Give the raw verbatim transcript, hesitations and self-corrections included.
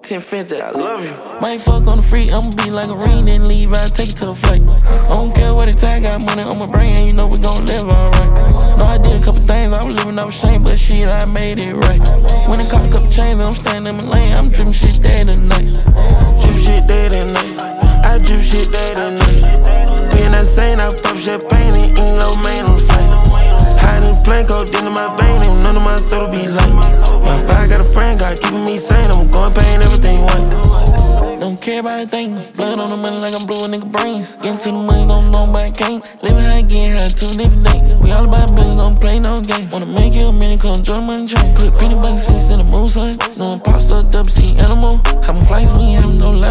ten fifty, I love you. Might fuck on the free, I'ma be like a ring, then leave, I take it to a flight. I don't care what it take, got money on my brain, and you know we gon' live alright. No, I did a couple things, I was living off shame, but shit, I made it right. When I caught a couple chains, I'm standing in my lane, I'm drippin' shit day to night. Drip shit day to night, I drip shit day to night. Being insane, I pop champagne and eat low main on flight. Hiding plain cold into my vein, and none of my soul be light. My body got a friend, God keeping me sane, I'm going pain, everything white. Don't care about a thing, blood on the money like I'm blue a nigga brains. Getting to the money, don't know but I can't. Living high, getting high, two different things. We all about business, don't play no games. Wanna make you a million, come join the money train. Put peanut butter seats in the moon, son. No imposter, W C animal. Having flights, we ain't having no life.